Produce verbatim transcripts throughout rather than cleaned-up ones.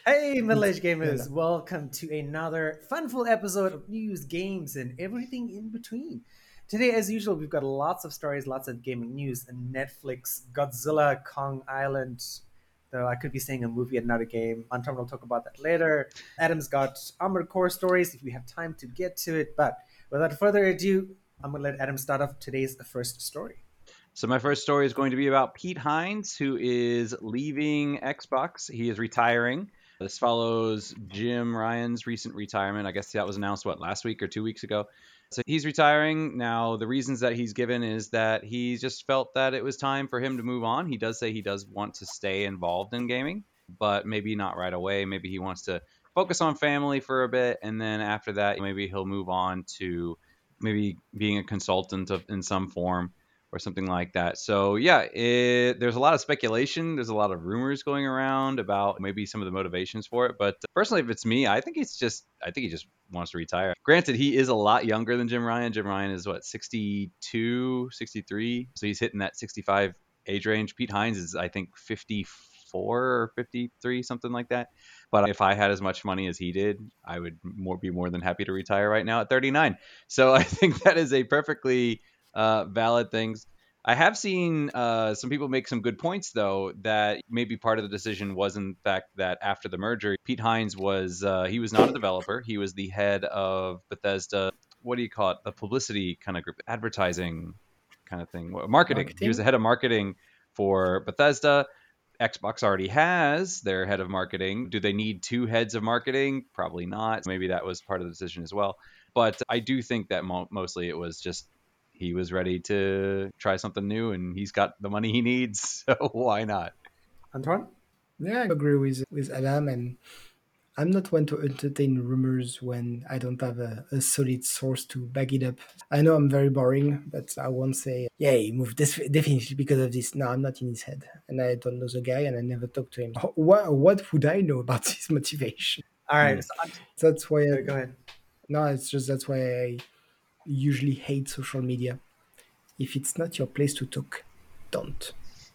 Hey, It's middle-aged gamers, Bella. welcome to another funful episode of news, games, and everything in between. Today, as usual, we've got lots of stories, lots of gaming news, and Netflix, Godzilla, Kong Island. Though I could be saying a movie and not a game. Anton will talk about that later. Adam's got Armored Core stories if we have time to get to it. But without further ado, I'm going to let Adam start off today's first story. So my first story is going to be about Pete Hines, who is leaving Xbox. He is retiring. This follows Jim Ryan's recent retirement. I guess that was announced, what, last week or two weeks ago? So he's retiring. Now, the reasons that he's given is that he just felt that it was time for him to move on. He does say he does want to stay involved in gaming, but maybe not right away. Maybe he wants to focus on family for a bit, and then after that, maybe he'll move on to maybe being a consultant of, in some form or something like that. So yeah, it, there's a lot of speculation. There's a lot of rumors going around about maybe some of the motivations for it. But personally, if it's me, I think it's just I think he just wants to retire. Granted, he is a lot younger than Jim Ryan. Jim Ryan is what, sixty-two, sixty-three, so he's hitting that sixty-five age range. Pete Hines is, I think, fifty-four or fifty-three, something like that. But if I had as much money as he did, I would more be more than happy to retire right now at thirty-nine. So I think that is a perfectly uh, valid things. I have seen uh, some people make some good points, though, that maybe part of the decision was, in fact, that after the merger, Pete Hines was, uh, he was not a developer. He was the head of Bethesda. What do you call it? The publicity kind of group, advertising kind of thing, marketing. He was the Marketing? head of marketing for Bethesda. Xbox already has their head of marketing. Do they need two heads of marketing? Probably not. Maybe that was part of the decision as well. But I do think that mo- mostly it was just he was ready to try something new and he's got the money he needs. So why not? Antoine? Yeah, I agree with with Adam, and I'm not one to entertain rumors when I don't have a, a solid source to back it up. I know I'm very boring, but I won't say, yeah, he moved this definitely because of this. No, I'm not in his head, and I don't know the guy, and I never talked to him. What what would I know about his motivation? All right. Hmm. So, That's why. I, uh, go ahead. no, it's just that's why I usually hate social media. If it's not your place to talk, don't.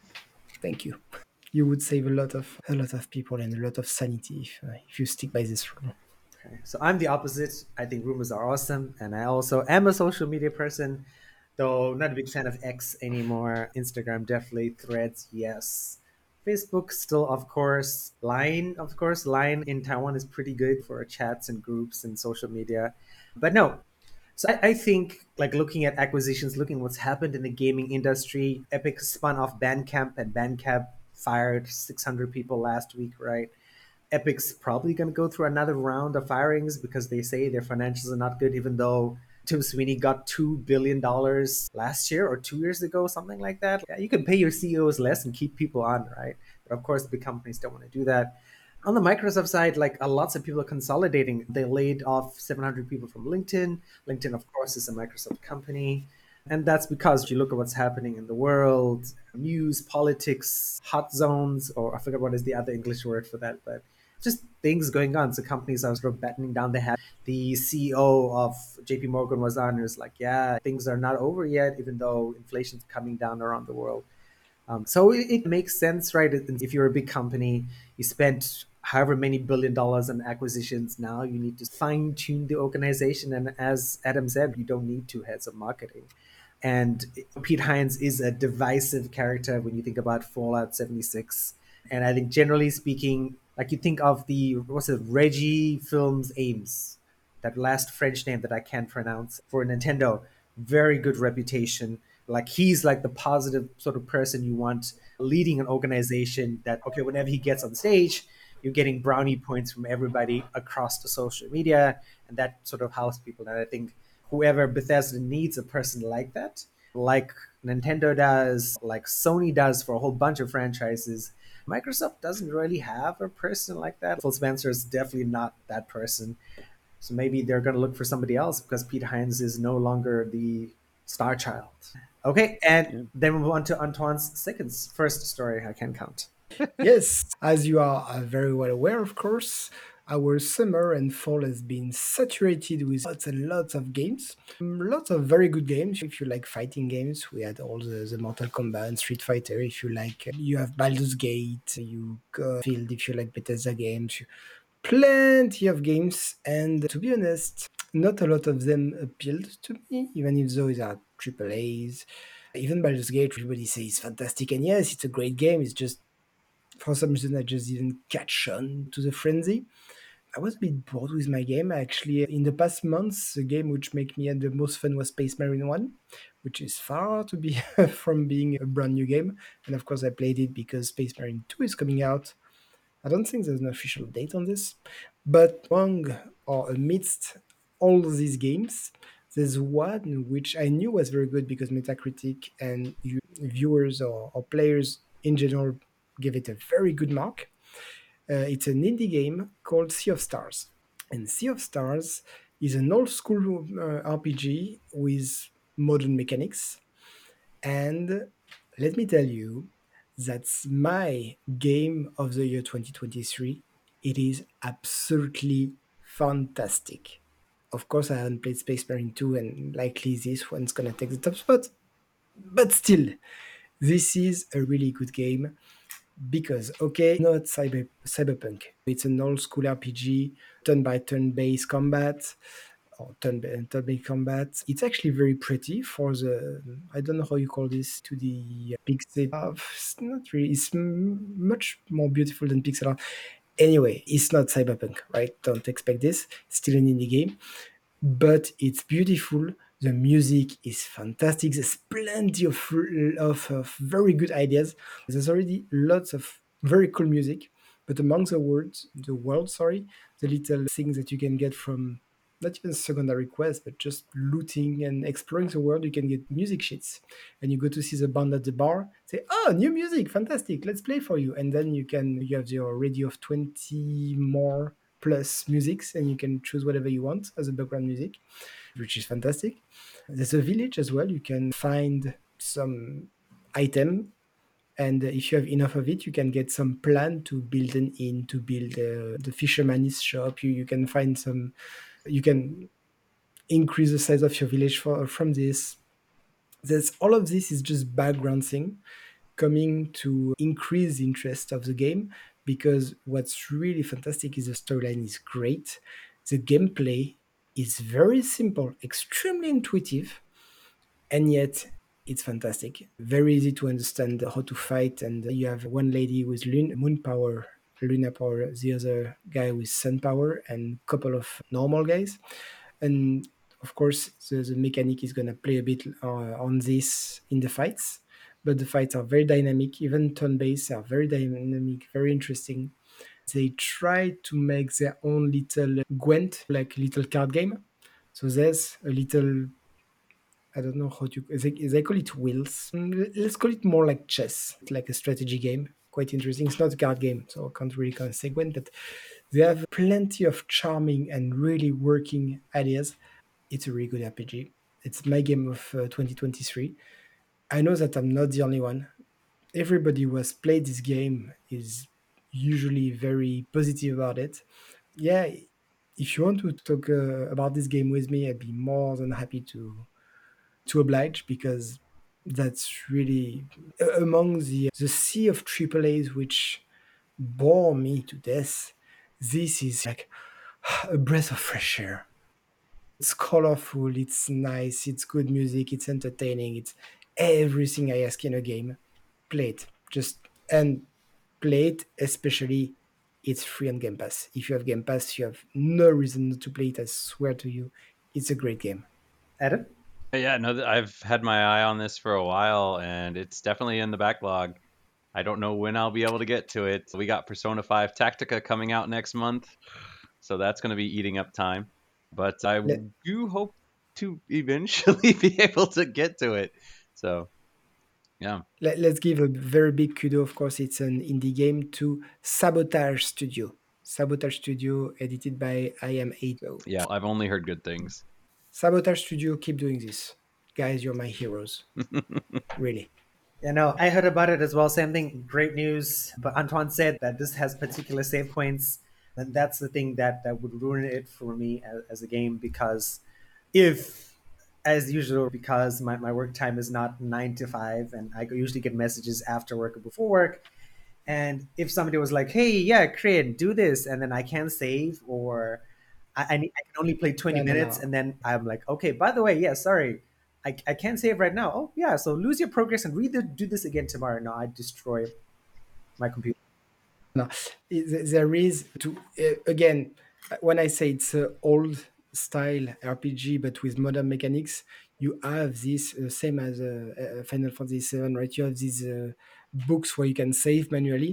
Thank you. You would save a lot of a lot of people and a lot of sanity if, uh, if you stick by this rule. Okay. So I'm the opposite. I think rumors are awesome, and I also am a social media person, though not a big fan of X anymore. Instagram definitely, Threads, yes. Facebook still, of course. Line, of course. Line in Taiwan is pretty good for chats and groups and social media. But no. So I, I think like looking at acquisitions, looking what's happened in the gaming industry, Epic spun off Bandcamp and Bandcamp fired six hundred people last week, right? Epic's probably going to go through another round of firings because they say their financials are not good, even though Tim Sweeney got two billion dollars last year or two years ago, something like that. Yeah, you can pay your C E Os less and keep people on, right? But of course, the big companies don't want to do that. On the Microsoft side, like uh, lots of people are consolidating. They laid off seven hundred people from LinkedIn. LinkedIn, of course, is a Microsoft company. And that's because if you look at what's happening in the world, news, politics, hot zones, or I forget what is the other English word for that, but just things going on. So companies are sort of battening down the hat. The C E O of J P Morgan was on and was like, yeah, things are not over yet, even though inflation's coming down around the world. Um, so it, it makes sense, right? If you're a big company, you spent however many billion dollars on acquisitions. Now you need to fine tune the organization. And as Adam said, you don't need two heads of marketing. And Pete Hines is a divisive character when you think about Fallout seventy-six. And I think generally speaking, like you think of the, what's it, Reggie Films Ames, that last French name that I can't pronounce for Nintendo, very good reputation. Like he's like the positive sort of person you want leading an organization that, okay, whenever he gets on stage, you're getting brownie points from everybody across the social media. And that sort of helps people. And I think whoever Bethesda needs a person like that, like Nintendo does, like Sony does for a whole bunch of franchises. Microsoft doesn't really have a person like that. Phil Spencer is definitely not that person. So maybe they're going to look for somebody else because Pete Hines is no longer the star child. Okay, and Yeah. then we move on to Antoine's second, first story I can count. Yes, as you are uh, very well aware, of course, Our summer and fall has been saturated with lots and lots of games. Mm, Lots of very good games. If you like fighting games, we had all the, the Mortal Kombat and Street Fighter. If you like, uh, you have Baldur's Gate, you got Field if you like Bethesda games. Plenty of games, and to be honest, not a lot of them appealed to me, even if those are triple A's. Even Baldur's Gate, everybody says fantastic, and yes, it's a great game. It's just for some reason I just didn't catch on to the frenzy. I was a bit bored with my game. Actually, in the past months, the game which made me had the most fun was Space Marine one, which is far to be from being a brand new game. And of course, I played it because Space Marine two is coming out. I don't think there's an official date on this, but among or amidst all these games, there's one which I knew was very good because Metacritic and viewers or, or players in general give it a very good mark. Uh, it's an indie game called Sea of Stars. And Sea of Stars is an old school uh, R P G with modern mechanics. And let me tell you, that's my game of the year twenty twenty-three. It is absolutely fantastic. Of course, I haven't played Space Marine two, and likely this one's gonna take the top spot. But still, this is a really good game because, okay, not cyber, cyberpunk. It's an old school R P G, turn by turn based combat or turn turn based combat. It's actually very pretty for the, I don't know how you call this, to the pixel art. It's not really, it's m- much more beautiful than pixel art. Anyway, it's not cyberpunk, right? Don't expect this. It's still an indie game, but it's beautiful. The music is fantastic. There's plenty of, of, of very good ideas. There's already lots of very cool music, but among the words, the world, sorry, the little things that you can get from not even secondary quests, but just looting and exploring the world, you can get music sheets. And you go to see the band at the bar, say, oh, new music, fantastic, let's play for you. And then you can you have your radio of twenty more plus musics, and you can choose whatever you want as a background music, which is fantastic. There's a village as well. You can find some item, and if you have enough of it, you can get some plan to build an inn, to build uh, the fisherman's shop. You you can find some. You can increase the size of your village for, from this. There's all of this is just background thing coming to increase the interest of the game, because what's really fantastic is the storyline is great. The gameplay is very simple, extremely intuitive, and yet it's fantastic. Very easy to understand how to fight, and you have one lady with lun- moon power, Luna power, the other guy with sun power, and a couple of normal guys. And of course, the, the mechanic is going to play a bit uh, on this in the fights, but the fights are very dynamic. Even turn-based are very dynamic, very interesting. They try to make their own little Gwent, like little card game. So there's a little, I don't know how to, they, they call it wheels. Mm, Let's call it more like chess, like a strategy game. Quite interesting. It's not a card game, so I can't really kind of say Gwent, but they have plenty of charming and really working ideas. It's a really good R P G. It's my game of uh, twenty twenty-three. I know that I'm not the only one. Everybody who has played this game is usually very positive about it. Yeah, if you want to talk uh, about this game with me, I'd be more than happy to to oblige, because that's really uh, among the the sea of triple A's which bore me to death. This is like a breath of fresh air. It's colorful, it's nice, it's good music, it's entertaining, it's everything I ask in a game. Play it. Just and play it, especially it's free on Game Pass. If you have Game Pass, you have no reason not to play it, I swear to you. It's a great game. Adam? Yeah, no, th- I've had my eye on this for a while, and it's definitely in the backlog. I don't know when I'll be able to get to it. We got Persona five Tactica coming out next month, so that's going to be eating up time. But I Let, do hope to eventually be able to get to it. So, yeah. let, let's give a very big kudo, of course, it's an indie game, to Sabotage Studio. Sabotage Studio, edited by I am eight. Yeah, I've only heard good things. Sabotage Studio, keep doing this. Guys, you're my heroes. Really. You know, I heard about it as well. Same thing. Great news. But Antoine said that this has particular save points. And that's the thing that that would ruin it for me as, as a game, because if, as usual, because my, my work time is not nine to five and I usually get messages after work or before work, and if somebody was like, hey, yeah, Craig, do this, and then I can't save, or I, I, need, I can only play twenty No, no, minutes, no. and then I'm like, okay, by the way, yeah, sorry, I, I can't save right now. Oh, yeah, so lose your progress and read the, do this again tomorrow. No, I destroy my computer. No, it- there is to uh, again when I say it's a old style R P G but with modern mechanics, you have this uh, same as uh, uh, Final Fantasy seven, right? You have these uh, books where you can save manually,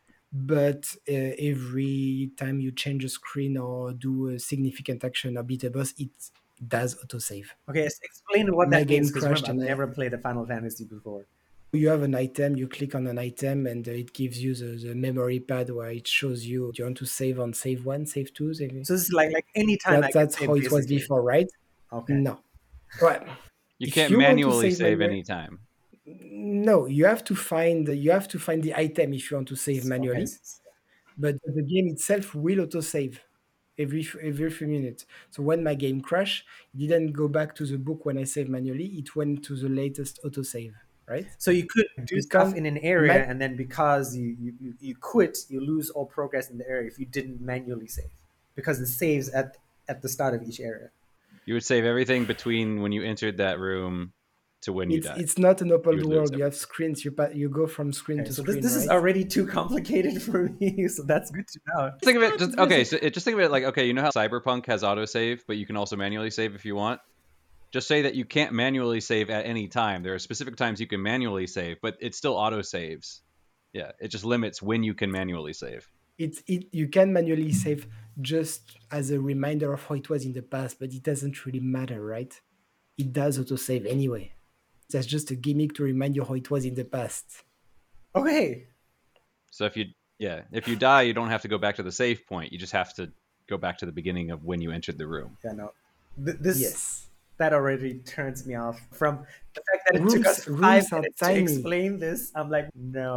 but uh, every time you change a screen or do a significant action or beat a boss, it does autosave. Okay, s- explain what My that means, game because crashed remember, I've and I, never played a Final Fantasy before. you have an item, you click on an item, and uh, it gives you the, the memory pad where it shows you, do you want to save on save one, save two, save So this is like like any time I that, can that's how save, it was basically. before, right? Okay. No. Right. You If can't you want to manually save save manually, anytime. no, you have to find you have to find the item if you want to save Okay. manually, but the game itself will autosave every every few minutes. So when my game crashed, it didn't go back to the book when I saved manually. It went to the latest autosave, right? So you could do You stuff can in an area, man, and then because you, you, you you quit, you lose all progress in the area if you didn't manually save, because it saves at at the start of each area. You would save everything between when you entered that room to when you it's died. it's not an You open would lose world. You have everything. screens. You pa- you go from screen Okay, to so this screen, this is right? already too complicated for me. So that's good to know. Just think of it. Just okay. So it, just think of it like okay. You know how Cyberpunk has autosave, but you can also manually save if you want. Just say that you can't manually save at any time. There are specific times you can manually save, but it still auto saves. Yeah, it just limits when you can manually save. It's it you can manually save just as a reminder of how it was in the past, but it doesn't really matter, right? It does autosave anyway. That's just a gimmick to remind you how it was in the past. Okay. So if you yeah, if you die, you don't have to go back to the save point. You just have to go back to the beginning of when you entered the room. Yeah, no. Th- this Yes. that already turns me off from the fact that it took Rooms us five rooms are minutes to tiny. explain this. I'm like,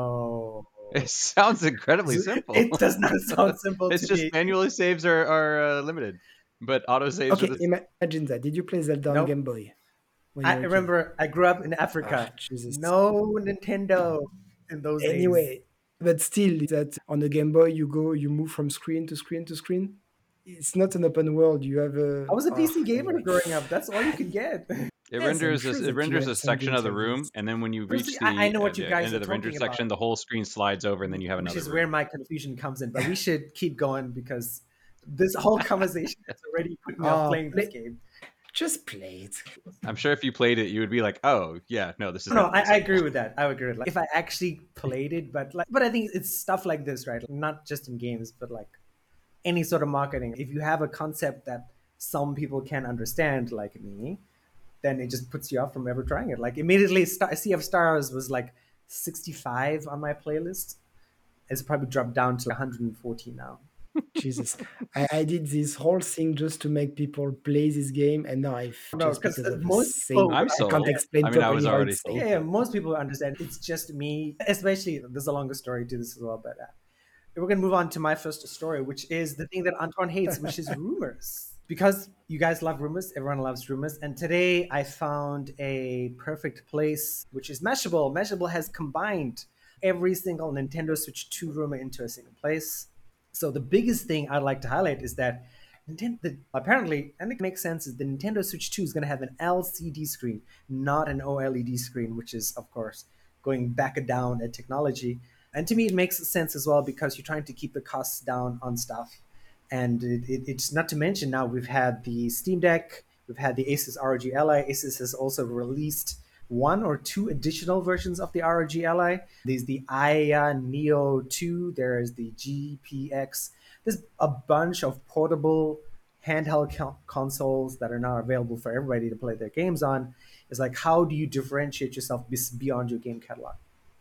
no. It sounds incredibly simple. It does not sound simple It's to just me. manually saves are, are uh, limited, but auto saves are Okay, the. imagine that. Did you play Zelda on Game Nope. Boy when you I were a kid? remember I grew up in Ah, Africa. Jesus. No Nintendo in those days. Anyway, but still, that on the Game Boy, you go, you move from screen to screen to screen. It's not an open world. You have a. I was a Oh, P C gamer anyway. growing up. That's all you could get. It Yes, I'm renders sure a, it that you renders have a some section of games the like room, this. and then when you Honestly, reach I, I the know uh, what you the guys end are of the rendered talking about, section, the whole screen slides over, and then you have which another is where room. my confusion comes in. But we should keep going, because this whole conversation has already put me off Oh, playing this play, game. just play it. I'm sure if you played it, you would be like, "Oh, yeah, no, this is No, I, definitely I simple." agree with that. I agree with, like, if I actually played it, but like, but I think it's stuff like this, right? Like, not just in games, but like any sort of marketing. If you have a concept that some people can understand, like me, then it just puts you off from ever trying it. Like immediately, Star- Sea of Stars was like sixty-five on my playlist. It's probably dropped down to one hundred forty now. Jesus, I, I did this whole thing just to make people play this game, and now I No, just because because of the most people same. would I'm I can't sold. understand. I explain mean, I was properly how already it's Yeah, sold. saved. yeah, most people understand. It's just me, especially. There's a longer story to this as well, but uh, we're going to move on to my first story, which is the thing that Antoine hates, which is rumors. Because you guys love rumors, everyone loves rumors. And today I found a perfect place, which is Mashable. Mashable has combined every single Nintendo Switch two rumor into a single place. So the biggest thing I'd like to highlight is that Nintendo, the, apparently, and it makes sense, is the Nintendo Switch two is going to have an L C D screen, not an OLED screen, which is, of course, going back down at technology. And to me, it makes sense as well, because you're trying to keep the costs down on stuff. And it, it, it's not to mention, now we've had the Steam Deck, we've had the Asus R O G Ally. Asus has also released one or two additional versions of the R O G Ally. There's the Aya Neo two, there's the G P X. There's a bunch of portable handheld co- consoles that are now available for everybody to play their games on. It's like, how do you differentiate yourself beyond your game catalog?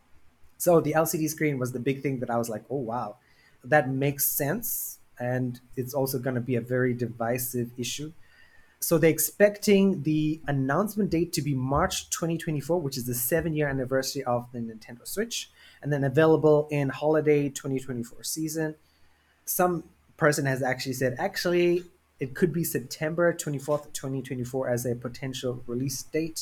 So the L C D screen was the big thing that I was like, oh wow, that makes sense, and it's also going to be a very divisive issue. So they're expecting the announcement date to be March twenty twenty-four, which is the seven-year anniversary of the Nintendo Switch, and then available in holiday twenty twenty-four season. Some person has actually said, actually, it could be September twenty-fourth, twenty twenty-four as a potential release date.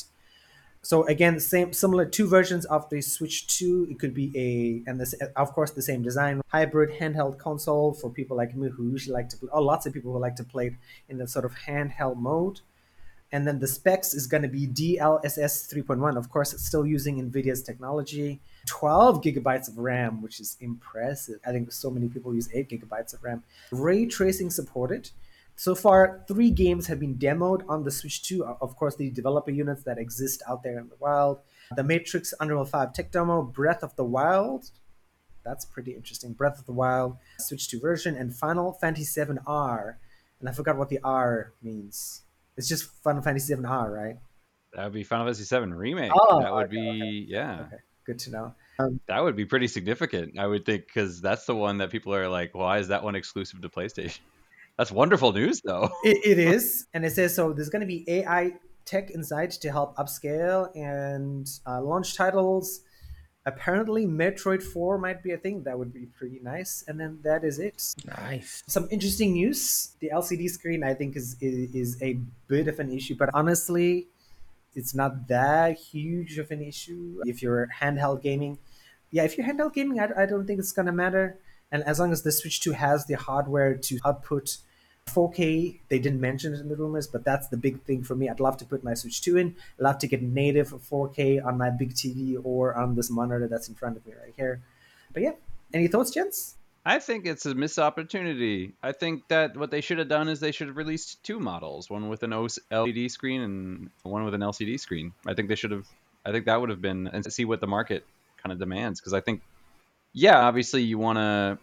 So again, same similar two versions of the Switch two. It could be a, and this of course the same design, hybrid handheld console for people like me who usually like to play, or lots of people who like to play it in the sort of handheld mode. And then the specs is going to be D L S S three point one. Of course, it's still using NVIDIA's technology. twelve gigabytes of RAM, which is impressive. I think so many people use eight gigabytes of RAM. Ray tracing supported. So far, three games have been demoed on the Switch two. Of course, the developer units that exist out there in the wild. The Matrix Unreal five tech demo, Breath of the Wild. That's pretty interesting. Breath of the Wild, Switch two version, and Final Fantasy seven R. And I forgot what the R means. It's just Final Fantasy seven R, right? That would be Final Fantasy seven Remake. Oh, that would okay, be, okay. yeah. Okay, good to know. Um, that would be pretty significant, I would think, because that's the one that people are like, why is that one exclusive to PlayStation? That's wonderful news, though. it, it is. And it says, so there's going to be A I tech inside to help upscale and uh, launch titles. Apparently, Metroid four might be a thing. That would be pretty nice. And then that is it. Nice. Some interesting news. The L C D screen, I think, is, is, is a bit of an issue. But honestly, it's not that huge of an issue if you're handheld gaming. Yeah, if you're handheld gaming, I, I don't think it's going to matter. And as long as the Switch two has the hardware to output four K, they didn't mention it in the rumors, but that's the big thing for me. I'd love to put my Switch two in. I'd love to get native four K on my big T V or on this monitor that's in front of me right here. But yeah, any thoughts, gents? I think it's a missed opportunity. I think that what they should have done is they should have released two models, one with an L E D screen and one with an L C D screen. I think they should have, I think that would have been, and see what the market kind of demands. Because I think, yeah, obviously you want to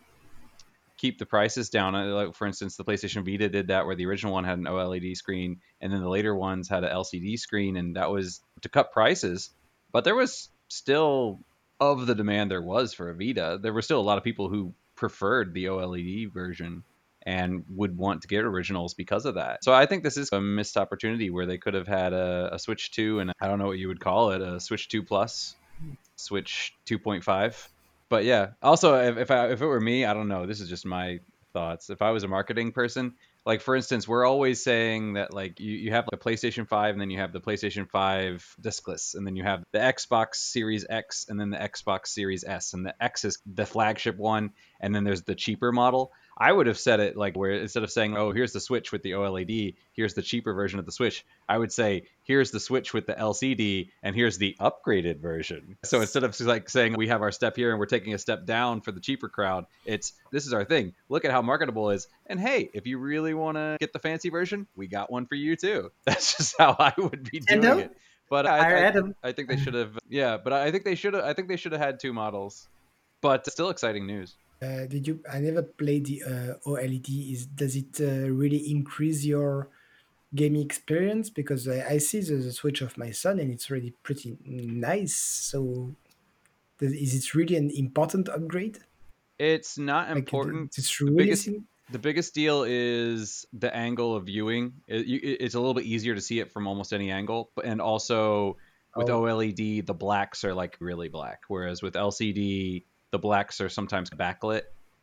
keep the prices down. Like, for instance, the PlayStation Vita did that, where the original one had an OLED screen, and then the later ones had an L C D screen, and that was to cut prices. But there was still, of the demand there was for a Vita, there were still a lot of people who preferred the OLED version and would want to get originals because of that. So I think this is a missed opportunity where they could have had a, a Switch two, and I don't know what you would call it, a Switch two Plus, Switch two point five. But yeah, also if if, I, if it were me, I don't know. This is just my thoughts. If I was a marketing person, like for instance, we're always saying that like you, you have the PlayStation five, and then you have the PlayStation five discless, and then you have the Xbox Series X, and then the Xbox Series S, and the X is the flagship one, and then there's the cheaper model. I would have said it like where instead of saying, oh, here's the Switch with the OLED, here's the cheaper version of the Switch, I would say, here's the Switch with the L C D, and here's the upgraded version. So instead of like saying we have our step here and we're taking a step down for the cheaper crowd, it's this is our thing. Look at how marketable it is. And hey, if you really want to get the fancy version, we got one for you too. That's just how I would be doing Nintendo? it. But I, Hire I, Adam. I think they should have, yeah. But I think they should have. I think they should have had two models. But still exciting news. Uh, did you? I never played the uh, OLED. Is does it uh, really increase your gaming experience? Because I, I see the, the Switch of my son, and it's really pretty nice. So, does, is it really an important upgrade? It's not Like, th- important. it's The really biggest thing? the biggest deal is the angle of viewing. It, you- it- it's a little bit easier to see it from almost any angle, but and also with Oh, OLED, the blacks are like really black, whereas with L C D, the blacks are sometimes backlit,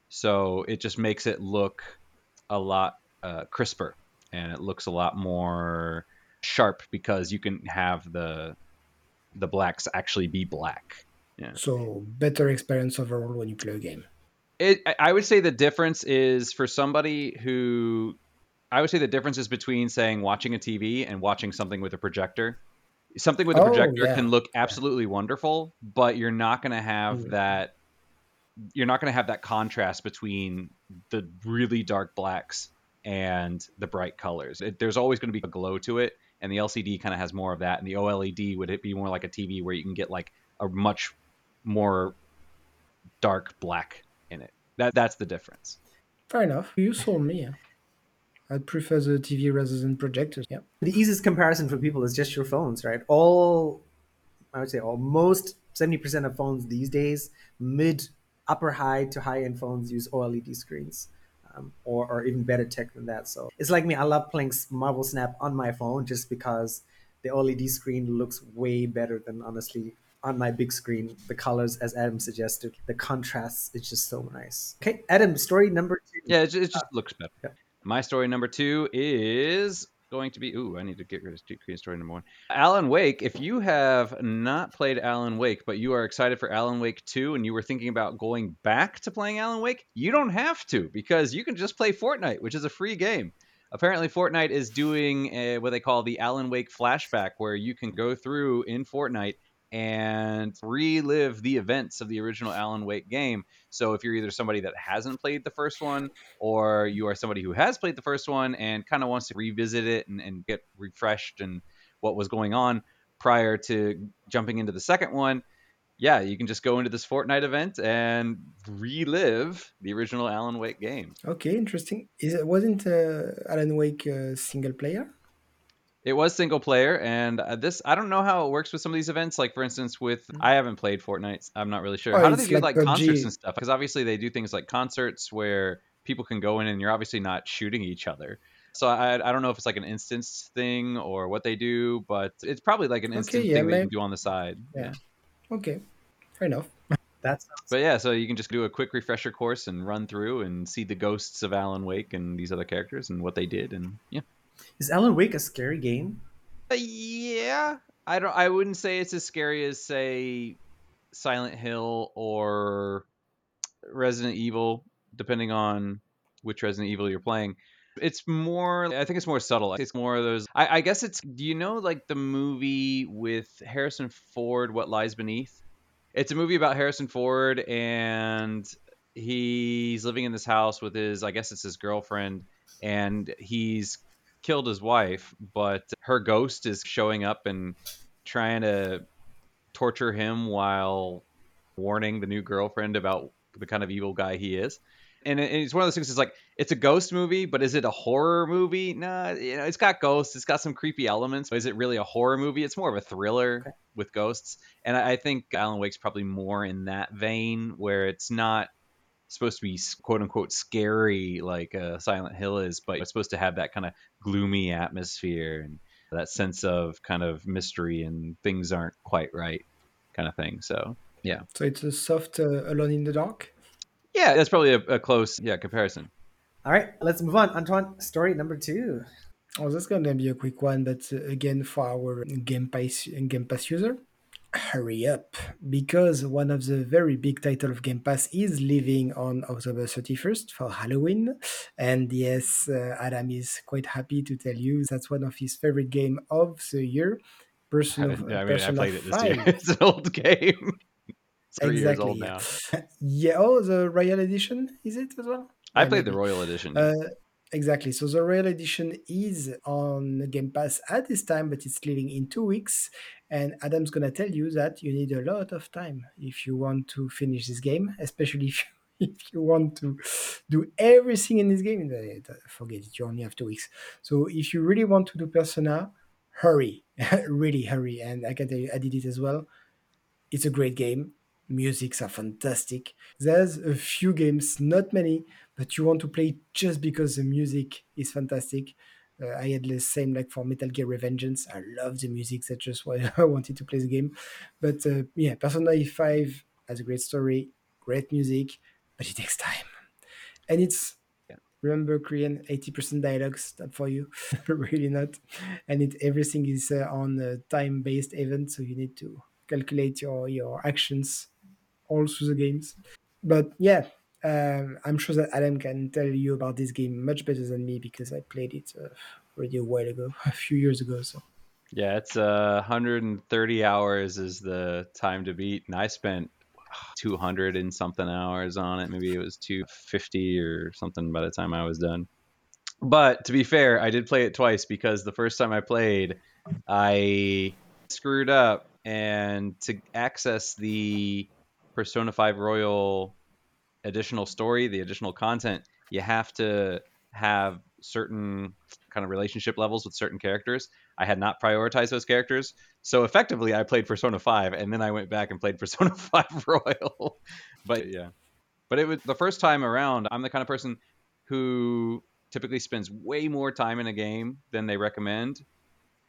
so it just makes it look a lot uh, crisper, and it looks a lot more sharp because you can have the the blacks actually be black. Yeah. so better experience overall when you play a game. It, I would say the difference is for somebody who, I would say the difference is between saying watching a T V and watching something with a projector. Something with a Oh projector yeah, can look yeah. absolutely wonderful, but you're not going to have Mm. that. You're not going to have that contrast between the really dark blacks and the bright colors. It, there's always going to be a glow to it, and the L C D kind of has more of that, and the OLED would it be more like a T V where you can get like a much more dark black in it. That that's the difference. Fair enough. You sold me. Yeah. I'd prefer the T V rather than projectors. Yeah. The easiest comparison for people is just your phones, right? All, I would say almost seventy percent of phones these days, mid, upper high to high end phones use OLED screens. Um, or, or even better tech than that. So it's like me, I love playing Marvel Snap on my phone just because the OLED screen looks way better than honestly on my big screen. The colors, as Adam suggested, the contrasts, it's just so nice. Okay, Adam, story number two. Yeah, it, ju- it just looks better. Yeah. My story number two is going to be. Ooh, I need to get rid of create story number one. Alan Wake. If you have not played Alan Wake, but you are excited for Alan Wake two, and you were thinking about going back to playing Alan Wake, you don't have to, because you can just play Fortnite, which is a free game. Apparently, Fortnite is doing a, what they call the Alan Wake flashback, where you can go through in Fortnite and relive the events of the original Alan Wake game. So if you're either somebody that hasn't played the first one, or you are somebody who has played the first one and kind of wants to revisit it and, and get refreshed and what was going on prior to jumping into the second one, yeah, you can just go into this Fortnite event and relive the original Alan Wake game. Okay, interesting. Is it wasn't uh, Alan Wake uh, single player? It was single player, and uh, this I don't know how it works with some of these events. Like for instance, with I haven't played Fortnite, I'm not really sure. Oh, How do they it's do like like concerts P U B G. and stuff? Because obviously they do things like concerts where people can go in and you're obviously not shooting each other. So I I don't know if it's like an instance thing or what they do, but it's probably like an Okay, instant yeah, thing that you maybe. can do on the side. Yeah. Yeah. Okay, fair enough. That sounds. But yeah, so you can just do a quick refresher course and run through and see the ghosts of Alan Wake and these other characters and what they did, and yeah. Is Alan Wake a scary game? Uh, yeah, I don't. I wouldn't say it's as scary as say Silent Hill or Resident Evil, depending on which Resident Evil you're playing. It's more. I think it's more subtle. It's more of those. I, I guess it's. Do you know like the movie with Harrison Ford, What Lies Beneath? It's a movie about Harrison Ford, and he's living in this house with his. I guess it's his girlfriend, and he's killed his wife, but her ghost is showing up and trying to torture him while warning the new girlfriend about the kind of evil guy he is. And it's one of those things. It's like it's a ghost movie, but is it a horror movie? Nah, you know, it's got ghosts. It's got some creepy elements. But is it really a horror movie? It's more of a thriller Okay. with ghosts. And I think Alan Wake's probably more in that vein, where it's not supposed to be quote unquote scary like uh, Silent Hill is, but it's supposed to have that kind of gloomy atmosphere and that sense of kind of mystery and things aren't quite right kind of thing. So yeah, So it's a soft uh, Alone in the Dark. yeah, that's probably a, a close yeah comparison. All right, let's move on. Antoine, story number two. Oh, that's gonna be a quick one, but uh, again for our Game Pass Game Pass user, hurry up, because one of the very big title of Game Pass is leaving on October thirty-first for Halloween. And yes, uh, Adam is quite happy to tell you that's one of his favorite game of the year. Persona, I, I mean, I Persona played it this year. five. It's an old game. It's three years Exactly, old yeah. now. Yeah, oh, the Royal Edition, is it as well? I Yeah, played the maybe. Royal Edition. Uh, exactly. So the Royal Edition is on Game Pass at this time, but it's leaving in two weeks. And Adam's gonna tell you that you need a lot of time if you want to finish this game, especially if you, if you want to do everything in this game. uh, Forget it, you only have two weeks. So if you really want to do Persona, hurry, really hurry. And I can tell you, I did it as well. It's a great game. Musics are fantastic. There's a few games, not many, but you want to play just because the music is fantastic. Uh, I had the same like for Metal Gear Revengeance. I love the music. That's just why I wanted to play the game. But uh, yeah, Persona five has a great story, great music, but it takes time. And it's, Yeah. remember, Korean, eighty percent dialogues, not for you. Really not. And it everything is uh, on a time based event, so you need to calculate your, your actions all through the games. But yeah, um, I'm sure that Adam can tell you about this game much better than me because I played it uh, already a while ago, a few years ago. So Yeah, it's uh, one hundred thirty hours is the time to beat, and I spent two hundred and something hours on it. Maybe it was two hundred fifty or something by the time I was done. But to be fair, I did play it twice because the first time I played, I screwed up, and to access the Persona five Royal additional story, the additional content, you have to have certain kind of relationship levels with certain characters. I had not prioritized those characters. So effectively, I played Persona five, and then I went back and played Persona five Royal. But yeah. But it was the first time around, I'm the kind of person who typically spends way more time in a game than they recommend.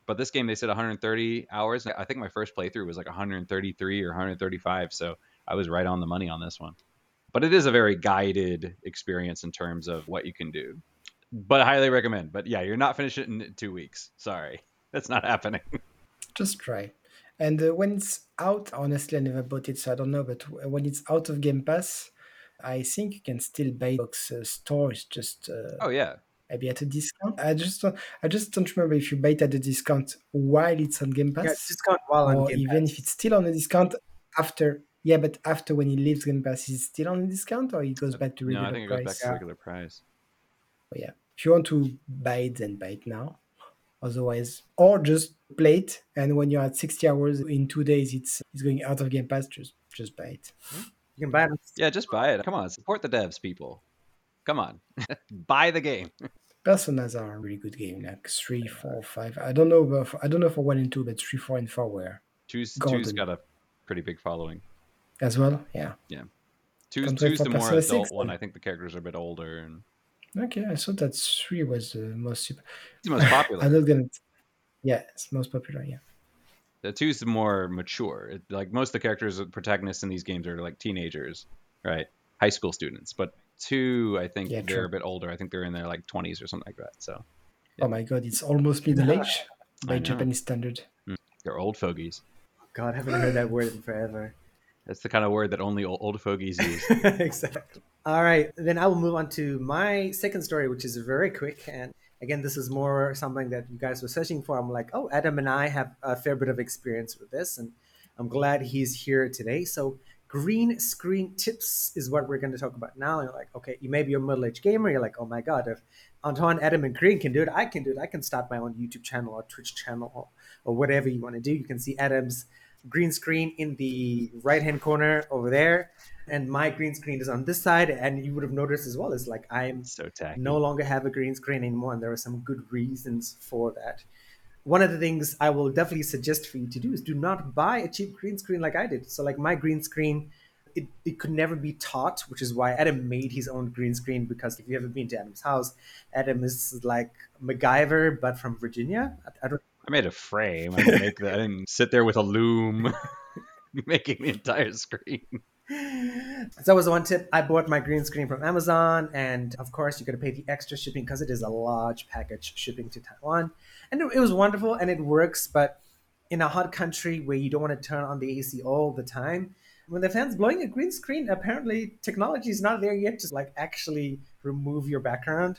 But this game, they said one hundred thirty hours. I think my first playthrough was like one hundred thirty-three or one hundred thirty-five. So I was right on the money on this one. But it is a very guided experience in terms of what you can do. But I highly recommend. But yeah, you're not finishing it in two weeks. Sorry. That's not happening. Just try. And uh, when it's out, honestly, I never bought it, so I don't know. But w- when it's out of Game Pass, I think you can still buy it. Box uh, store is just uh, Oh, yeah. maybe at a discount. I just don't, I just don't remember if you buy it at a discount while it's on Game Yeah, Pass, discount while on or Game even if it's Pass. still on a discount after. Yeah, but after when it leaves Game Pass, is it still on a discount or it goes back to No, I regular think it goes back price? to Yeah. regular price. But yeah, if you want to buy it, then buy it now. Otherwise, or just play it, and when you're at sixty hours in two days, it's it's going out of Game Pass. Just just buy it. You can buy it. on- Yeah, just buy it. Come on, support the devs, people. Come on. Buy the game. Personas are a really good game, like three, four, five. I don't know, about, I don't know for one and two, but three, four, and four were Two's, two's golden got a pretty big following. as well. Yeah, Yeah. Two's, can't wait two's for the more Persona adult six. one. Then. I think the characters are a bit older. And Okay, I thought that three was the most super. it's the most popular. I'm not gonna. Yeah, it's most popular. Yeah. The two's the more mature. It, like most of the characters, the protagonists in these games are like teenagers, right? High school students. But two, I think Yeah, they're true. a bit older. I think they're in their like twenties or something like that. So Oh my god, it's almost middle age I by know. Japanese standard. Mm, they're old fogies. God, I haven't heard that word in forever. That's the kind of word that only old, old fogies use. Exactly. All right, then I will move on to my second story, which is very quick. And again, this is more something that you guys were searching for. I'm like, oh, Adam and I have a fair bit of experience with this, and I'm glad he's here today. So, green screen tips is what we're going to talk about now. And you're like, okay, you may be a middle-aged gamer. You're like, oh my God, if Antoine, Adam, and Green can do it, I can do it. I can start my own YouTube channel or Twitch channel or, or whatever you want to do. You can see Adam's green screen in the right-hand corner over there, and my green screen is on this side. And you would have noticed as well, is like I'm So tacky. no longer have a green screen anymore, and there are some good reasons for that. One of the things I will definitely suggest for you to do is do not buy a cheap green screen like I did. So like my green screen, it, it could never be taught, which is why Adam made his own green screen. Because if you ever been to Adam's house, Adam is like MacGyver but from Virginia. I, I don't. I made a frame. I didn't make that. I didn't sit there with a loom making the entire screen. So that was one tip. I bought my green screen from Amazon, and of course, you got to pay the extra shipping because it is a large package shipping to Taiwan. And it, it was wonderful and it works, but in a hot country where you don't want to turn on the A C all the time, when the fan's blowing a green screen, apparently technology is not there yet to like actually remove your background.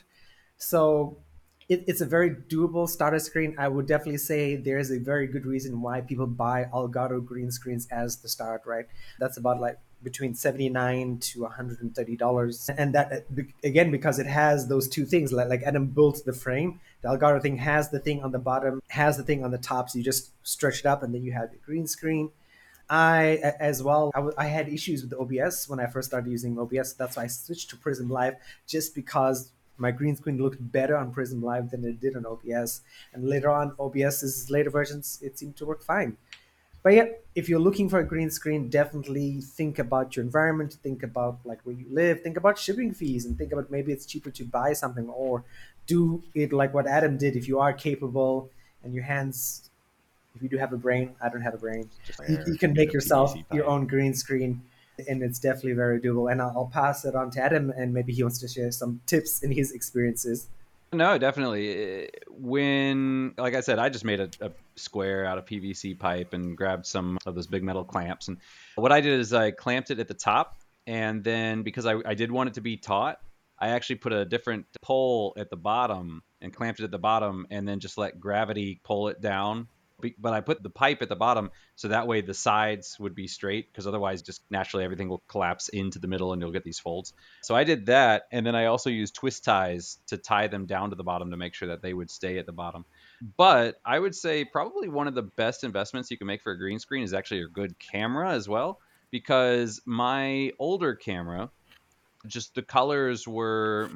So it, it's a very doable starter screen. I would definitely say there's a very good reason why people buy Elgato green screens as the start, right? That's about like between seventy-nine to one hundred thirty dollars. And that, again, because it has those two things, like, like Adam built the frame. The Elgato thing has the thing on the bottom, has the thing on the top. So you just stretch it up and then you have your green screen. I, as well, I, w- I had issues with the O B S when I first started using O B S. That's why I switched to Prism Live, just because my green screen looked better on Prism Live than it did on O B S. And later on, OBS's later versions, it seemed to work fine. But yeah, if you're looking for a green screen, definitely think about your environment, think about like where you live, think about shipping fees, and think about maybe it's cheaper to buy something or do it like what Adam did if you are capable and your hands, if you do have a brain. I don't have a brain. You, you can Get make a yourself P V C your pipe. own green screen, and it's definitely very doable. And I'll, I'll pass it on to Adam, and maybe he wants to share some tips in his experiences. No, definitely. When, like I said, I just made a, a square out of P V C pipe and grabbed some of those big metal clamps. And what I did is I clamped it at the top. And then because I, I did want it to be taut, I actually put a different pole at the bottom and clamped it at the bottom and then just let gravity pull it down. But I put the pipe at the bottom so that way the sides would be straight, because otherwise just naturally everything will collapse into the middle and you'll get these folds. So I did that, and then I also used twist ties to tie them down to the bottom to make sure that they would stay at the bottom. But I would say probably one of the best investments you can make for a green screen is actually a good camera as well, because my older camera, just the colors were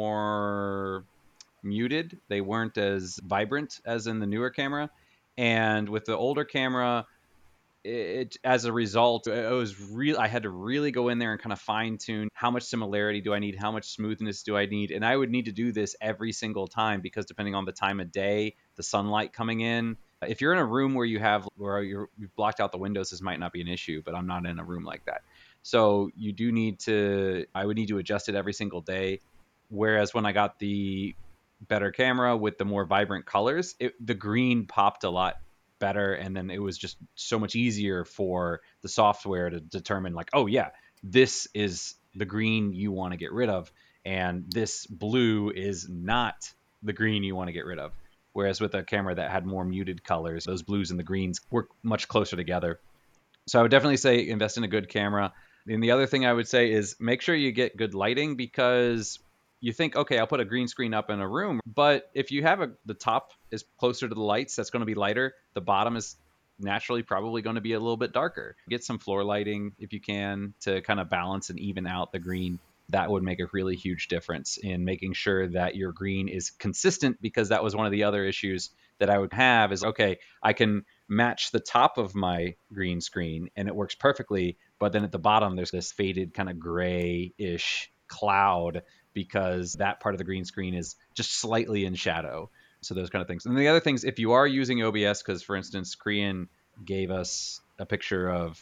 more muted. They weren't as vibrant as in the newer camera. And with the older camera, it, as a result, it was real. I had to really go in there and kind of fine tune how much similarity do I need, how much smoothness do I need, and I would need to do this every single time because depending on the time of day, the sunlight coming in. If you're in a room where you have where you're, you've blocked out the windows, this might not be an issue, but I'm not in a room like that. So you do need to. I would need to adjust it every single day. Whereas when I got the better camera with the more vibrant colors, it, the green popped a lot better, and then it was just so much easier for the software to determine like, oh yeah, this is the green you want to get rid of, and this blue is not the green you want to get rid of. Whereas with a camera that had more muted colors, those blues and the greens work much closer together. So I would definitely say invest in a good camera. And the other thing I would say is make sure you get good lighting, because you think, okay, I'll put a green screen up in a room. But if you have a, the top is closer to the lights, that's going to be lighter. The bottom is naturally probably going to be a little bit darker. Get some floor lighting if you can to kind of balance and even out the green. That would make a really huge difference in making sure that your green is consistent, because that was one of the other issues that I would have is, okay, I can match the top of my green screen and it works perfectly, but then at the bottom there's this faded kind of gray-ish cloud because that part of the green screen is just slightly in shadow. So those kind of things. And the other things, if you are using O B S, because for instance, Korean gave us a picture of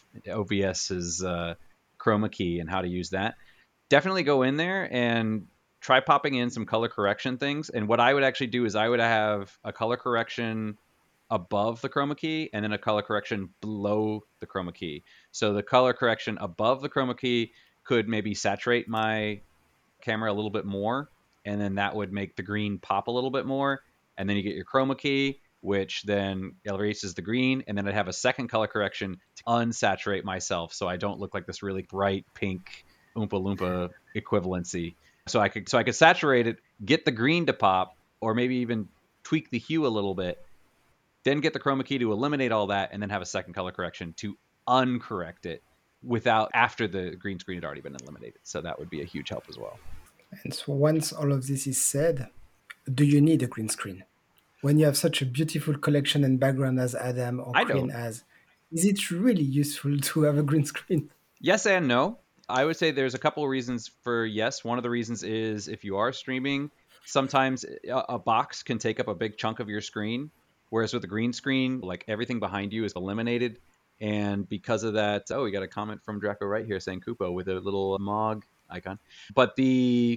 OBS's uh, chroma key and how to use that, definitely go in there and try popping in some color correction things. And what I would actually do is I would have a color correction above the chroma key and then a color correction below the chroma key. So the color correction above the chroma key could maybe saturate my camera a little bit more, and then that would make the green pop a little bit more. And then you get your chroma key, which then erases the green, and then I'd have a second color correction to unsaturate myself so I don't look like this really bright pink Oompa Loompa equivalency. So I could so I could saturate it, get the green to pop, or maybe even tweak the hue a little bit, then get the chroma key to eliminate all that, and then have a second color correction to uncorrect it without after the green screen had already been eliminated. So that would be a huge help as well. And so once all of this is said, do you need a green screen? When you have such a beautiful collection and background as Adam or I Korean don't. has, is it really useful to have a green screen? Yes and no. I would say there's a couple of reasons for yes. One of the reasons is if you are streaming, sometimes a, a box can take up a big chunk of your screen, whereas with a green screen, like everything behind you is eliminated. And because of that, oh, we got a comment from Draco right here saying Kupo with a little Mog icon. But the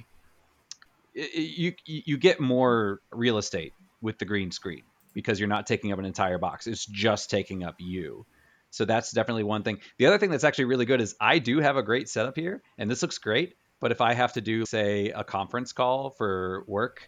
you you get more real estate with the green screen because you're not taking up an entire box. It's just taking up you. So that's definitely one thing. The other thing that's actually really good is I do have a great setup here, and this looks great. But if I have to do, say, a conference call for work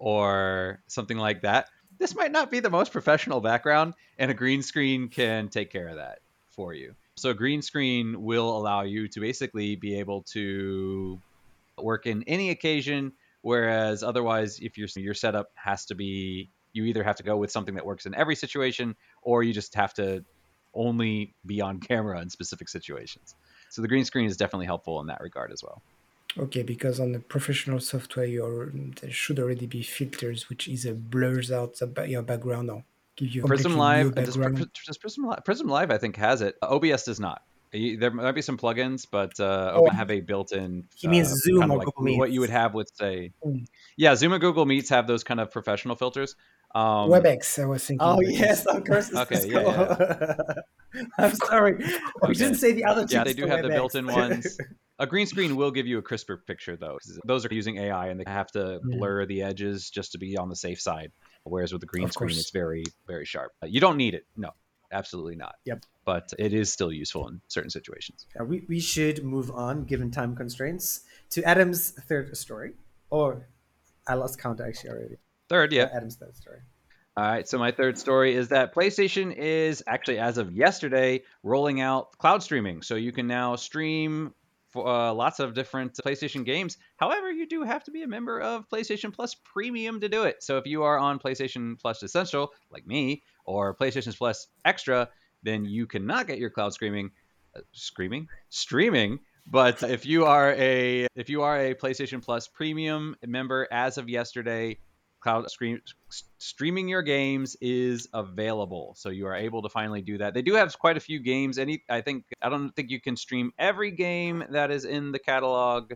or something like that, this might not be the most professional background, and a green screen can take care of that for you. So a green screen will allow you to basically be able to work in any occasion, whereas otherwise, if your your setup has to be, you either have to go with something that works in every situation, or you just have to only be on camera in specific situations. So the green screen is definitely helpful in that regard as well. Okay, because on the professional software, you're, there should already be filters which either blurs out the, ba- your background or give you a Prism completely new Live does, background. does Prism Live, Prism Live I think has it. O B S does not. You- There might be some plugins, but uh, Oh, O B S have a built-in He means uh, Zoom kind of or like Google what you Meets. would have with, say, mm. yeah, Zoom and Google Meets have those kind of professional filters. Um, WebEx, I was thinking. Oh but yes, it's, of course. It's okay, Cisco. yeah, yeah. I'm sorry, we Okay. didn't say the other two. Yeah, they do for have the WebEx. built-in ones. A green screen will give you a crisper picture, though. 'Cause those are using A I, and they have to mm, blur the edges just to be on the safe side. Whereas with the green of screen, course. it's very, very sharp. You don't need it. No, absolutely not. Yep. But it is still useful in certain situations. Uh, we, we should move on, given time constraints, to Adam's third story. Or I lost count actually already. Third, Yeah, yeah. Adam's third story. All right, so my third story is that PlayStation is actually, as of yesterday, rolling out cloud streaming. So you can now stream for uh, lots of different PlayStation games. However, you do have to be a member of PlayStation Plus Premium to do it. So if you are on PlayStation Plus Essential, like me, or PlayStation Plus Extra, then you cannot get your cloud streaming, uh, screaming, streaming. But if you are a if you are a PlayStation Plus Premium member as of yesterday, cloud stream, streaming your games is available, so you are able to finally do that. They do have quite a few games. Any, I think, I don't think you can stream every game that is in the catalog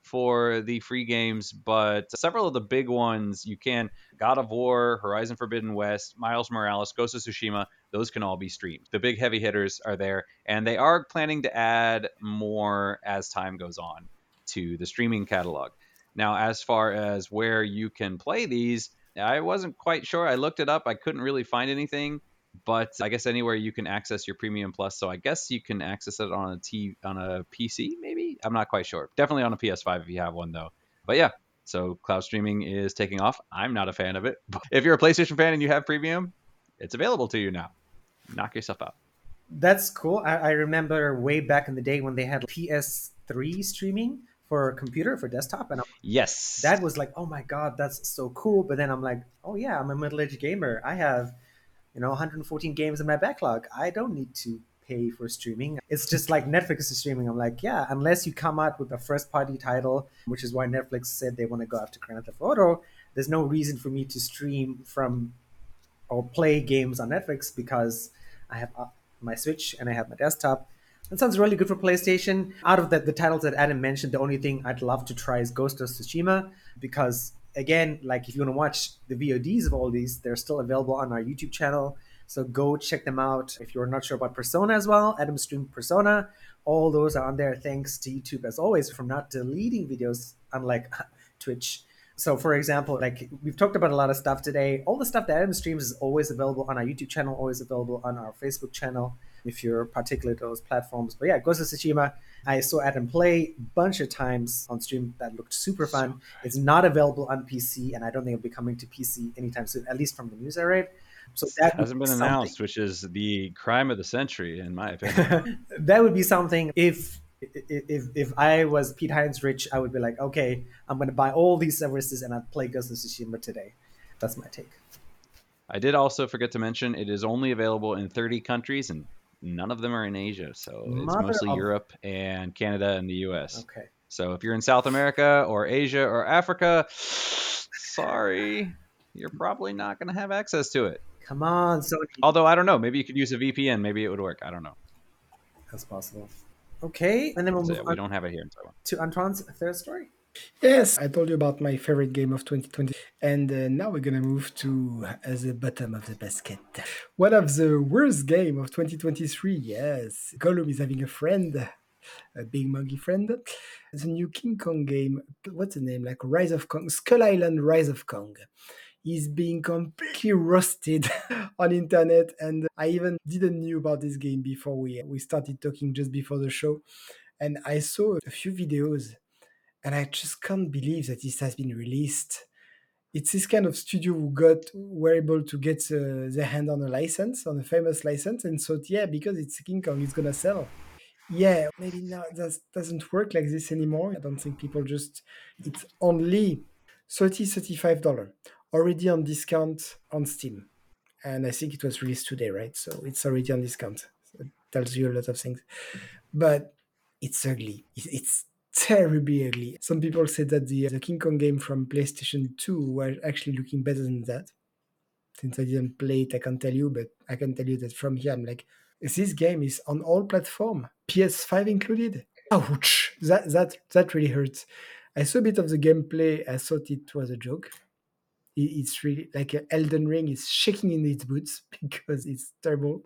for the free games, but several of the big ones you can. God of War, Horizon Forbidden West, Miles Morales, Ghost of Tsushima, those can all be streamed. The big heavy hitters are there, and they are planning to add more as time goes on to the streaming catalog. Now, as far as where you can play these, I wasn't quite sure. I looked it up. I couldn't really find anything, but I guess anywhere you can access your Premium Plus. So I guess you can access it on a T on a P C, maybe. I'm not quite sure. Definitely on a P S five if you have one, though. But yeah, so cloud streaming is taking off. I'm not a fan of it. But if you're a PlayStation fan and you have Premium, it's available to you now. Knock yourself out. That's cool. I, I remember way back in the day when they had P S three streaming for computer, for desktop, and Yes. that was like, oh my god, that's so cool. But then I'm like, oh yeah, I'm a middle-aged gamer. I have, you know, one hundred fourteen games in my backlog. I don't need to pay for streaming. It's just like Netflix is streaming. I'm like, yeah, unless you come out with a first-party title, which is why Netflix said they want to go after Grand Theft Auto. There's no reason for me to stream from or play games on Netflix because I have uh, my Switch and I have my desktop. That sounds really good for PlayStation. Out of the, the titles that Adam mentioned, the only thing I'd love to try is Ghost of Tsushima because, again, like if you want to watch the V O Ds of all these, they're still available on our YouTube channel. So go check them out. If you're not sure about Persona as well, Adam streamed Persona. All those are on there thanks to YouTube, as always, for not deleting videos, unlike Twitch. So, for example, like we've talked about a lot of stuff today. All the stuff that Adam streams is always available on our YouTube channel, always available on our Facebook channel if you're particular to those platforms. But yeah, Ghost of Tsushima, I saw Adam play a bunch of times on stream. That looked super fun. It's not available on P C, and I don't think it'll be coming to P C anytime soon, at least from the news I read. So that would Hasn't be been something. announced, which is the crime of the century, in my opinion. That would be something if if if I was Pete Hines rich, I would be like, okay, I'm going to buy all these services and I'd play Ghost of Tsushima today. That's my take. I did also forget to mention it is only available in thirty countries, and none of them are in Asia. So it's Mother mostly of Europe and Canada and the U S. okay. So if you're in South America or Asia or Africa, sorry, you're probably not going to have access to it. Come on, Sony. Although I don't know, maybe you could use a V P N. Maybe it would work. I don't know. That's possible. Okay, and then we'll So move yeah, we on don't have it here in Taiwan. to Antoine's third story. Yes, I told you about my favorite game of twenty twenty. And uh, now we're going to move to uh, the bottom of the basket. One of the worst game of twenty twenty-three, yes. Gollum is having a friend, a big monkey friend. The new King Kong game, what's the name? Like Rise of Kong, Skull Island Rise of Kong. Is being completely roasted on internet, and I even didn't knew about this game before we we started talking just before the show, and I saw a few videos, and I just can't believe that this has been released. It's this kind of studio who got were able to get uh, their hand on a license, on a famous license, and so yeah, because it's King Kong, it's gonna sell. Yeah, maybe now that doesn't work like this anymore. I don't think people just. It's only thirty thirty-five dollars already on discount on Steam, and I think it was released today, right? So it's already on discount. So it tells you a lot of things, but it's ugly. It's, it's terribly ugly. Some people say that the the King Kong game from PlayStation two were actually looking better than that. Since I didn't play it, I can't tell you, but I can tell you that from here, I'm like, this game is on all platform, P S five included. Ouch! That that that really hurts. I saw a bit of the gameplay. I thought it was a joke. It's really like Elden Ring is shaking in its boots because it's terrible.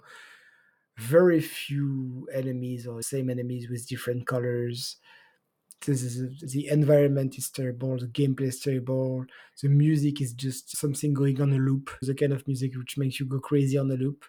Very few enemies or same enemies with different colors. This is, the environment is terrible. The gameplay is terrible. The music is just something going on a loop. The kind of music which makes you go crazy on a loop.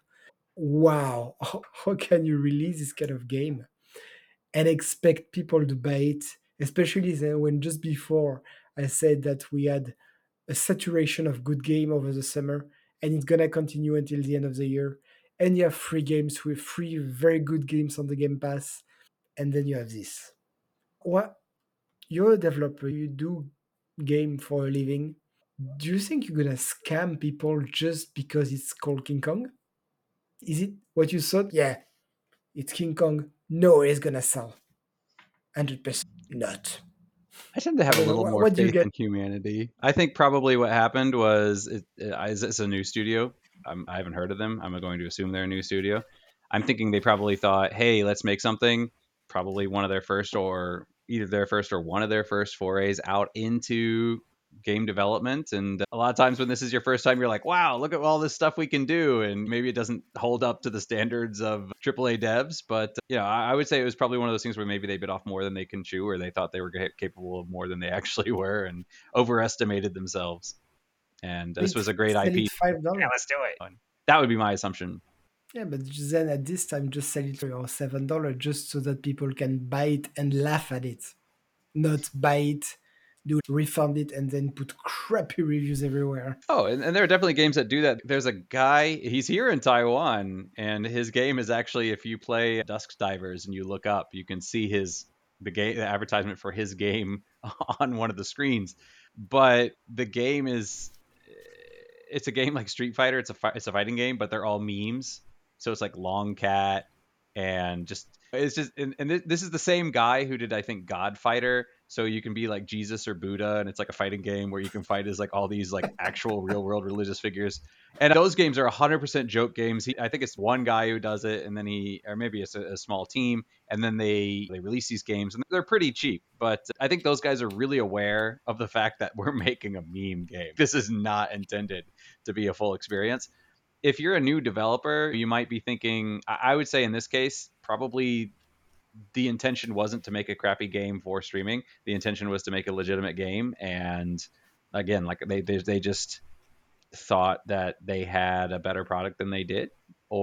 Wow, how can you release this kind of game and expect people to buy it? Especially when just before I said that we had a saturation of good game over the summer, and it's gonna continue until the end of the year. And you have free games with free, very good games on the Game Pass, and then you have this. What you're a developer, you do game for a living. Do you think you're gonna scam people just because it's called King Kong? Is it what you thought? Yeah, it's King Kong. No, it's gonna sell. one hundred percent not. I tend to have a don't know. little What, more what do you faith get? in humanity. I think probably what happened was it, it, it's a new studio. I'm, I haven't heard of them. I'm going to assume they're a new studio. I'm thinking they probably thought, hey, let's make something. Probably one of their first, or either their first or one of their first forays out into game development. And a lot of times when this is your first time, you're like, wow, look at all this stuff we can do. And maybe it doesn't hold up to the standards of triple A devs. But, you know, I would say it was probably one of those things where maybe they bit off more than they can chew, or they thought they were capable of more than they actually were and overestimated themselves. And this was a great Sell I P. it five Yeah, dollars. let's do it. That would be my assumption. Yeah, but then at this time, just sell it for seven dollars, just so that people can buy it and laugh at it, not buy it, do refund it, and then put crappy reviews everywhere. Oh, and, and there are definitely games that do that. There's a guy, he's here in Taiwan, and his game is actually, if you play Dusk Divers and you look up, you can see his the game the advertisement for his game on one of the screens. But the game is it's a game like Street Fighter. It's a fi- it's a fighting game, but they're all memes. So it's like Long Cat and just it's just and, and this, this is the same guy who did I think God Fighter. So you can be like Jesus or Buddha, and it's like a fighting game where you can fight as like all these like actual real world religious figures. And those games are one hundred percent joke games. He, I think it's one guy who does it, and then he or maybe it's a, a small team, and then they they release these games, and they're pretty cheap. But I think those guys are really aware of the fact that we're making a meme game. This is not intended to be a full experience. If you're a new developer, you might be thinking, I would say in this case, probably the intention wasn't to make a crappy game for streaming. The intention was to make a legitimate game. And again, like they, they, they just thought that they had a better product than they did,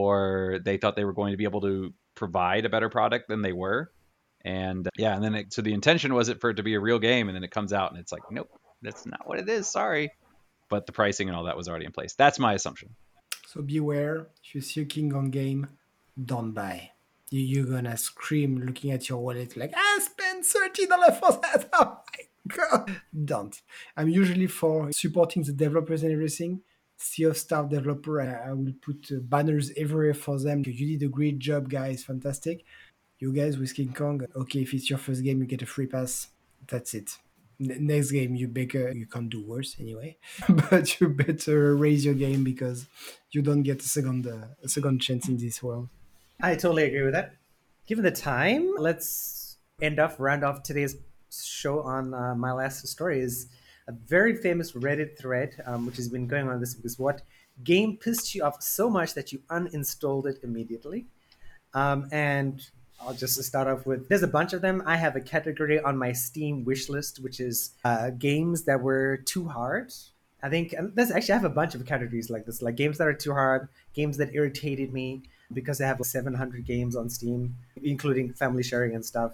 or they thought they were going to be able to provide a better product than they were. And uh, yeah, and then it, so the intention was it for it to be a real game, and then it comes out and it's like, nope, that's not what it is. Sorry. But the pricing and all that was already in place. That's my assumption. So beware, if you see a King Kong game, don't buy. You, you're gonna scream looking at your wallet like, I spent thirty dollars for that. Oh my god. Don't. I'm usually for supporting the developers and everything. Sea of Star developer, I, I will put uh, banners everywhere for them. You did a great job, guys. Fantastic. You guys with King Kong, okay, if it's your first game, you get a free pass. That's it. N- next game, you better, you can't do worse anyway, but you better raise your game because you don't get a second, uh, a second chance in this world. I totally agree with that. Given the time, let's end off, round off today's show on uh, my last story is a very famous Reddit thread, um, which has been going on this week. Is what game pissed you off so much that you uninstalled it immediately? Um, and I'll just start off with there's a bunch of them. I have a category on my Steam wish list, which is uh, games that were too hard. I think and there's actually I have a bunch of categories like this, like games that are too hard, games that irritated me because I have like seven hundred games on Steam, including family sharing and stuff.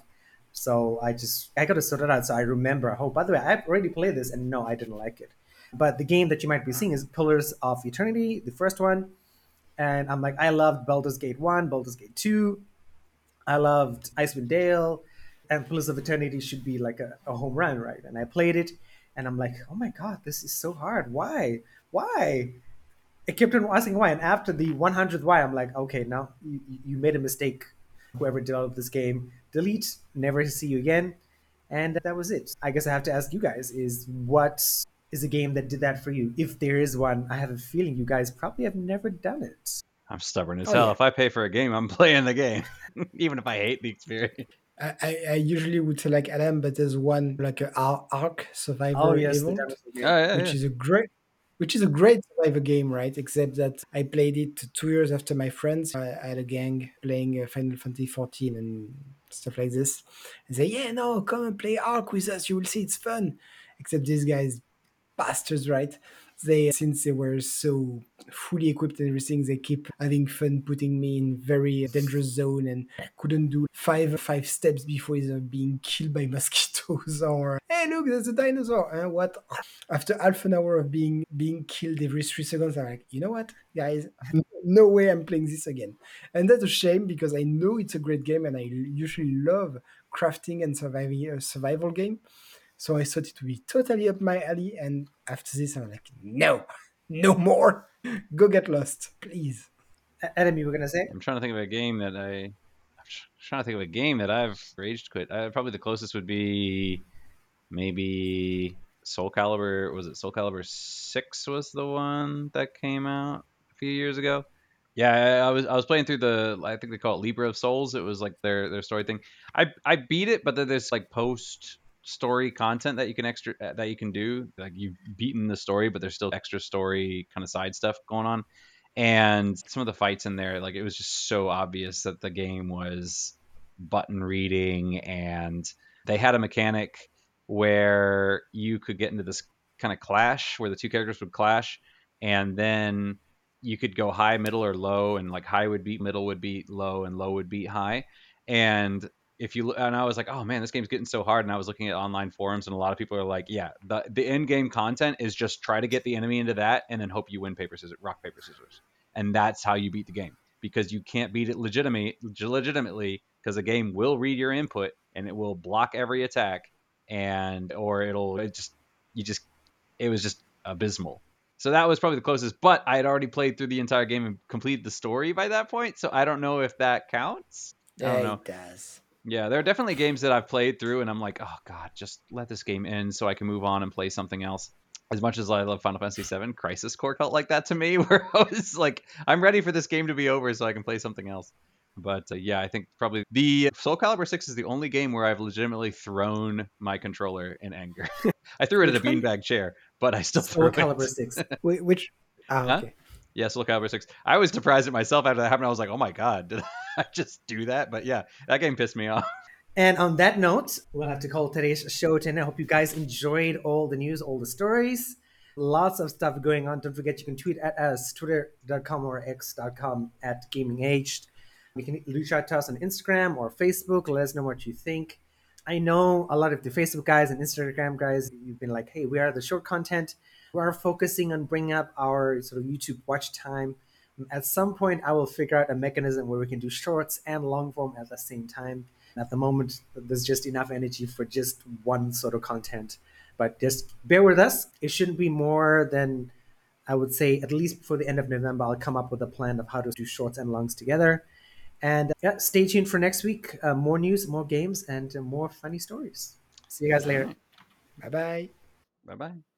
So I just I got to sort it out so I remember. Oh, by the way, I've already played this and no, I didn't like it. But the game that you might be seeing is Pillars of Eternity, the first one. And I'm like, I loved Baldur's Gate one, Baldur's Gate two. I loved Icewind Dale, and Pillars of Eternity should be like a, a home run, right? And I played it, and I'm like, oh my god, this is so hard. Why? Why? I kept on asking why, and after the one hundredth why, I'm like, okay, now you, you made a mistake. Whoever developed this game, delete, never see you again, and that was it. I guess I have to ask you guys: is what is a game that did that for you? If there is one, I have a feeling you guys probably have never done it. I'm stubborn as Oh hell. yeah, If I pay for a game, I'm playing the game, even if I hate the experience. I, I, I usually would say like Adam, but there's one like a Ar- Ark Oh Survivor yes, the Evolved, dinosaur Oh game. yeah, which yeah. is a great which is a great survivor game, right? Except that I played it two years after my friends. I, I had a gang playing uh, Final Fantasy fourteen and stuff like this. And say, yeah, no, come and play Ark with us. You will see it's fun. Except these guys bastards, right? They since they were so fully equipped and everything, they keep having fun putting me in very dangerous zone and couldn't do five five steps before either being killed by mosquitoes or hey look there's a dinosaur and what after half an hour of being being killed every three seconds I'm like, you know what guys, no way I'm playing this again. And that's a shame because I know it's a great game and I usually love crafting and surviving a survival game. So I thought it would be totally up my alley. And after this, I'm like, no, no more. Go get lost, please. Adam, you were gonna say? I'm trying to think of a game that I. I'm trying to think of a game that I've raged quit. Uh, probably the closest would be maybe Soul Calibur, was it Soul Calibur six was the one that came out a few years ago? Yeah, I, I was I was playing through the, I think they call it Libra of Souls. It was like their their story thing. I I beat it, but then there's like post story content that you can extra uh, that you can do. Like you've beaten the story, but there's still extra story kind of side stuff going on. And some of the fights in there, like it was just so obvious that the game was button reading, and they had a mechanic where you could get into this kind of clash where the two characters would clash, and then you could go high, middle, or low, and like high would beat middle, would beat low, and low would beat high. And if you and I was like, oh man, this game's getting so hard. And I was looking at online forums, and a lot of people are like, yeah, the the end game content is just try to get the enemy into that, and then hope you win paper scissors, rock paper scissors, and that's how you beat the game, because you can't beat it legitimate legitimately because the game will read your input and it will block every attack, and or it'll it just you just it was just abysmal. So that was probably the closest, but I had already played through the entire game and completed the story by that point, so I don't know if that counts. I Yeah, don't know. it does. Yeah, there are definitely games that I've played through and I'm like, oh god, just let this game end so I can move on and play something else. As much as I love Final Fantasy seven, Crisis Core felt like that to me, where I was like, I'm ready for this game to be over so I can play something else. But uh, yeah, I think probably the Soul Calibur six is the only game where I've legitimately thrown my controller in anger. I threw it at a Which one? beanbag chair, but I still Soul threw Calibur it. six. Wh- Which? Ah, Huh? okay. Yeah, Soul Calibur six. I was surprised at myself after that happened. I was like, oh my god, did I just do that? But yeah, that game pissed me off. And on that note, we'll have to call today's show to end. I hope you guys enjoyed all the news, all the stories. Lots of stuff going on. Don't forget, you can tweet at us, twitter dot com or x dot com at Gaming Aged. You can reach out to us on Instagram or Facebook. Let us know what you think. I know a lot of the Facebook guys and Instagram guys, you've been like, hey, we are the short content. We are focusing on bringing up our sort of YouTube watch time. At some point, I will figure out a mechanism where we can do shorts and long form at the same time. At the moment, there's just enough energy for just one sort of content. But just bear with us. It shouldn't be more than, I would say, at least before the end of November, I'll come up with a plan of how to do shorts and longs together. And yeah, stay tuned for next week. Uh, more news, more games, and uh, more funny stories. See you guys later. Bye bye. Bye bye.